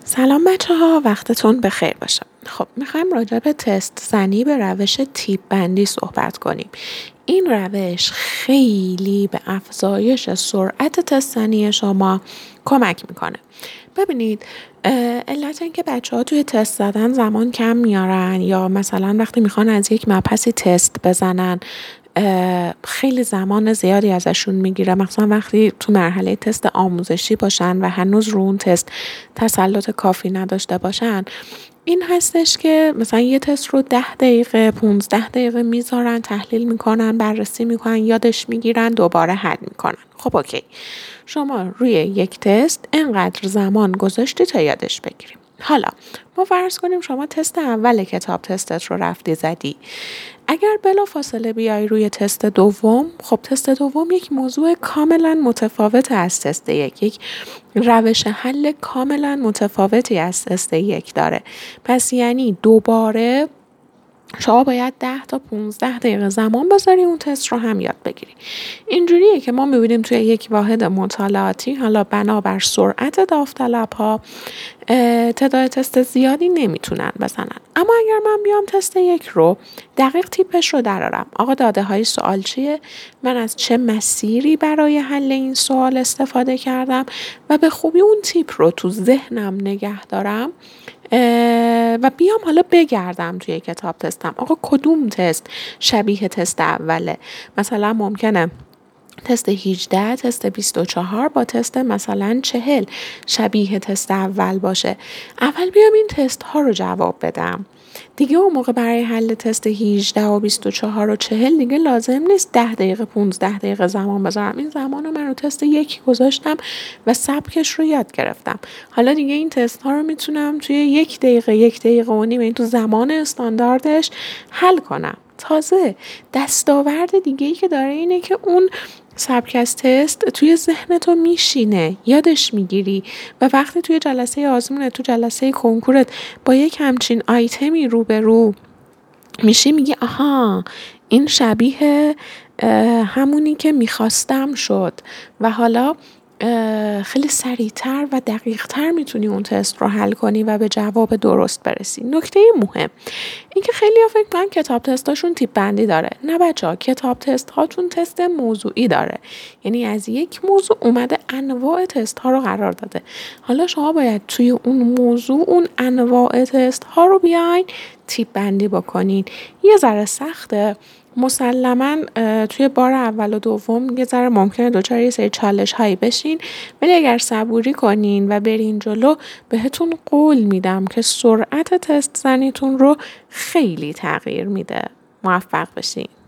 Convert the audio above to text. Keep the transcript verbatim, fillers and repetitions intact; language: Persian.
سلام بچه ها، وقتتون بخیر باشه. خب میخوایم راجع به تست زنی به روش تیپ بندی صحبت کنیم. این روش خیلی به افزایش سرعت تست زنی شما کمک میکنه. ببینید علت این که بچه ها توی تست زدن زمان کم میارن یا مثلا وقتی میخوان از یک مبحثی تست بزنن خیلی زمان زیادی ازشون میگیره، مثلا وقتی تو مرحله تست آموزشی باشن و هنوز رو اون تست تسلط کافی نداشته باشن، این هستش که مثلا یه تست رو ده دقیقه پونزده دقیقه میذارن، تحلیل میکنن، بررسی میکنن، یادش میگیرن، دوباره حل میکنن. خب اوکی، شما روی یک تست اینقدر زمان گذاشتی تا یادش بگیریم. حالا ما فرض کنیم شما تست اول کتاب تستت رو رفتی زدی. اگر بلا فاصله بیای روی تست دوم، خب تست دوم یک موضوع کاملا متفاوت از تست یک، یک روش حل کاملا متفاوتی از تست یک داره. پس یعنی دوباره شما باید ده تا پونزده دقیقه زمان بذاری اون تست رو هم یاد بگیری. اینجوریه که ما میبینیم توی یک واحد مطالعاتی، حالا بنابر سرعت داوطلب‌ها تعداد تست زیادی نمیتونن بزنن. اما اگر من بیام تست یک رو دقیق تیپش رو درارم، آقا داده های سوال چیه، من از چه مسیری برای حل این سوال استفاده کردم و به خوبی اون تیپ رو تو ذهنم نگه دارم و بیام حالا بگردم توی کتاب تستم، آقا کدوم تست شبیه تست اوله. مثلا ممکنه تست هجده، تست بیست و چهار با تست مثلا چهل شبیه تست اول باشه. اول بیام این تست ها رو جواب بدم. دیگه اون موقع برای حل تست هجده و بیست و چهار و چهل دیگه لازم نیست ده دقیقه پونزده دقیقه زمان بذارم. این زمان رو من رو تست یک گذاشتم و سبکش رو یاد گرفتم. حالا دیگه این تست ها رو میتونم توی یک دقیقه یک دقیقه و نیم، این تو زمان استانداردش حل کنم. تازه دستاورد دیگه ای که داره اینه که اون سبک از تست توی ذهن تو میشینه، یادش میگیری و وقتی توی جلسه آزمون، تو جلسه کنکورت با یک همچین آیتمی رو به رو میشی، میگی آها این شبیه همونی که میخواستم شد و حالا خیلی سریعتر و دقیقتر میتونی اون تست رو حل کنی و به جواب درست برسی. نکته مهم این که خیلی ها فکر کنن کتاب تستاشون تیپ بندی داره. نه بچه ها، کتاب تست هاتون تست موضوعی داره، یعنی از یک موضوع اومده انواع تست ها رو قرار داده. حالا شما باید توی اون موضوع اون انواع تست ها رو بیاین تیپ بندی بکنین. یه ذره سخته مسلماً، توی بار اول و دوم یه ذره ممکنه دوچار یه سری چالش هایی بشین، ولی اگر صبوری کنین و برین جلو بهتون قول میدم که سرعت تست زنیتون رو خیلی تغییر میده. موفق بشین.